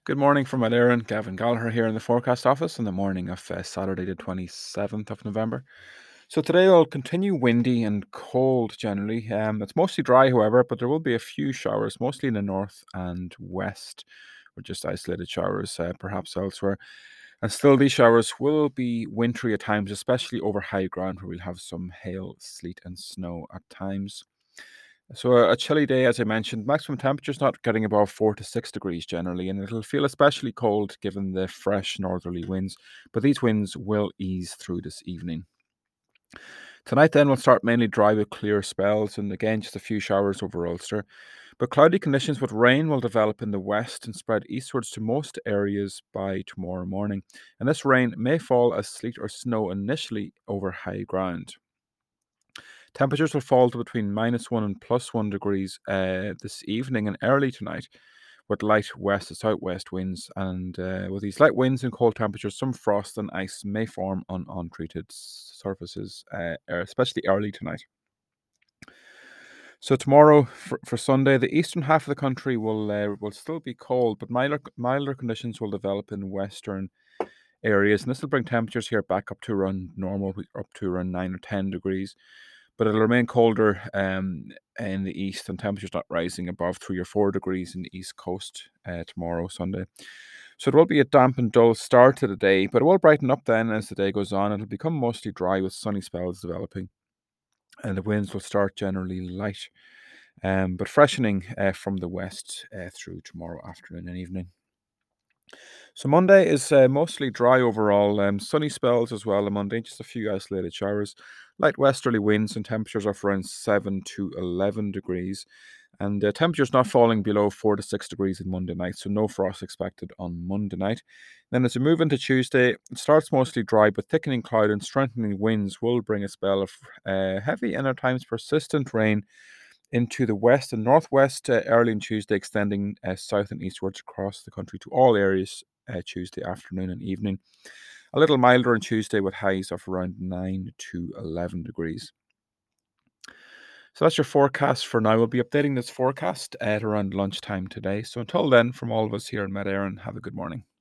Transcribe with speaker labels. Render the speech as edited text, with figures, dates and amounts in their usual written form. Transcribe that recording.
Speaker 1: Good morning from Aaron. Gavin Gallagher here in the forecast office on the morning of Saturday, the 27th of November. So today will continue windy and cold generally. It's mostly dry, however, but there will be a few showers, mostly in the north and west, or just isolated showers, perhaps elsewhere. And still, these showers will be wintry at times, especially over high ground where we'll have some hail, sleet, and snow at times. So a chilly day, as I mentioned, maximum temperature's not getting above 4 to 6 degrees generally, and it'll feel especially cold given the fresh northerly winds. But these winds will ease through this evening. Tonight, then, will start mainly dry with clear spells, and again, just a few showers over Ulster. But cloudy conditions with rain will develop in the west and spread eastwards to most areas by tomorrow morning. And this rain may fall as sleet or snow initially over high ground. Temperatures will fall to between -1 and +1 degrees this evening and early tonight, with light west to southwest winds. And with these light winds and cold temperatures, some frost and ice may form on untreated surfaces, especially early tonight. So tomorrow, for Sunday, the eastern half of the country will still be cold, but milder conditions will develop in western areas, and this will bring temperatures here back up to around normal, up to around 9 or 10 degrees. But it'll remain colder in the east, and temperatures not rising above 3 or 4 degrees in the east coast tomorrow, Sunday. So it will be a damp and dull start to the day, but it will brighten up then as the day goes on. It'll become mostly dry with sunny spells developing, and the winds will start generally light, but freshening from the west through tomorrow afternoon and evening. So Monday is mostly dry overall, sunny spells as well on Monday, just a few isolated showers, light westerly winds and temperatures of around 7 to 11 degrees. And temperatures not falling below 4 to 6 degrees on Monday night, so no frost expected on Monday night. Then as we move into Tuesday, it starts mostly dry, but thickening cloud and strengthening winds will bring a spell of heavy and at times persistent rain into the west and northwest early on Tuesday, extending south and eastwards across the country to all areas Tuesday afternoon and evening. A little milder on Tuesday with highs of around 9 to 11 degrees. So that's your forecast for now. We'll be updating this forecast at around lunchtime today. So until then, from all of us here in Mad Éireann, have a good morning.